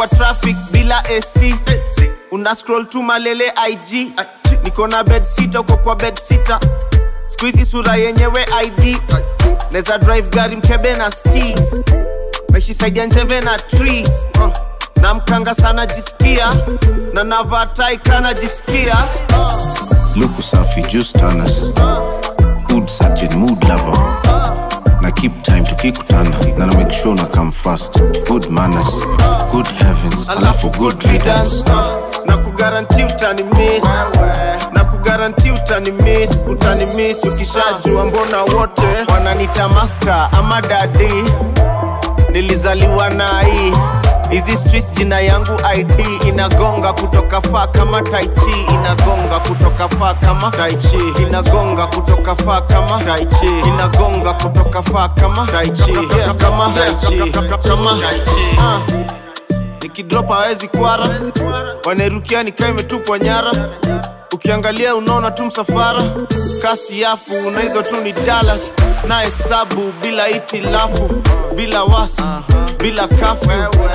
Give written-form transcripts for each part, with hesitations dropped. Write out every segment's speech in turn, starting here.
kwa traffic bila AC. Una scroll tu malele IG. Niko na bed sitter uko kwa bed sitter. Squeezy sura yenyewe ID. Neza drive gari mkebe na steez. Maishi side ya njeve na trees. Na mkanga sana jisikia. Na navatai kana jisikia. Luku safi juice tanners. Good certain mood lover. Na keep time tukikutana. Na na make sure na come fast. Good manners, good heavens, alafu good riddance. Na kugaranti utani miss. Na kugaranti utani miss. Ukishajua mbona wote wananita master ama daddy. Nilizaliwa na hii. Hizi streets jina yangu ID. Inagonga kutoka faa kama Tai Chi. Inagonga kutoka faa kama Tai Chi. Inagonga kutoka faa kama Tai Chi. Inagonga kutoka faa kama Tai Chi. Kama Tai Chi. Kama Tai Chi. Nikidrop hawezi kwara. Wanerukia nikaa imetupwa nyara. Ukiangalia unaona tu msafara. Kasi yafu na hizo tu ni dollars. Na hesabu bila itilafu. Bila wasi, bila kafu.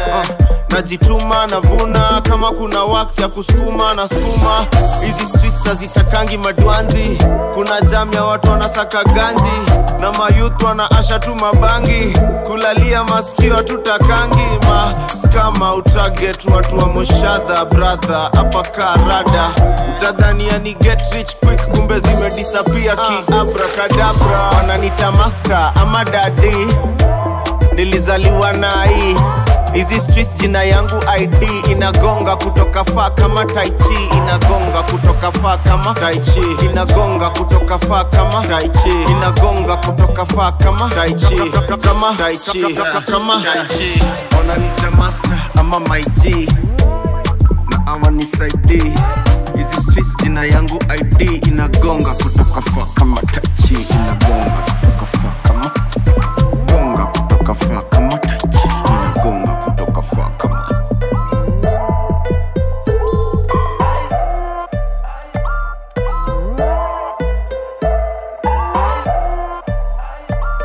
Najituma navuna kama kuna wax ya kusukuma na skuma. Hizi streets hazitakangi madwanzi. Kuna jam ya watu wanasaka ganji. Na mayouth wanaasha tu mabangi. Kulalia masikio tutakangi. Skama utaget watu wa moshadha brother. Hapa karada utadhania ni get rich quick kumbe zimedisappear ki abracadabra. Wananita master ama daddy. Nilizaliwa na hii. Hizi streets jina yangu ID. Inagonga kutoka faa kama Tai Chi. Inagonga kutoka faa kama Tai Chi. Inagonga kutoka faa kama Tai Chi. Inagonga kutoka faa kama Tai Chi. Kama Tai Chi. Kama Tai Chi. Wananita master ama my G. Na awanisaidii. Hizi streets jina yangu ID. Inagonga kutoka faa kama Tai Chi. Inagonga kutoka faa kama. Gonga kutoka faa kama